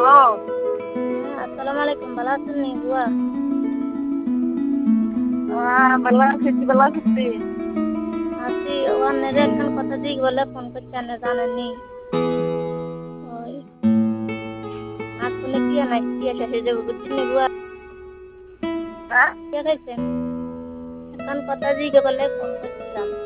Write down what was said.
আসসালামু আলাইকুম, ভালো আছেন নি বুয়া? ভালো আছি, তুই ভালো আছিস তুই? আছি। ওয়ানের একখান কথা জিজ্ঞেস বলে ফোন করছি, আপনি জানেননি? ওই আজকে টিয়া নাই, টিয়া শেষ হয়ে যাবে বুঝছেন নি বুয়া? হ্যাঁ? টিয়া খাইছেন? একখান কথা জিজ্ঞেস বলে ফোন করছিলাম।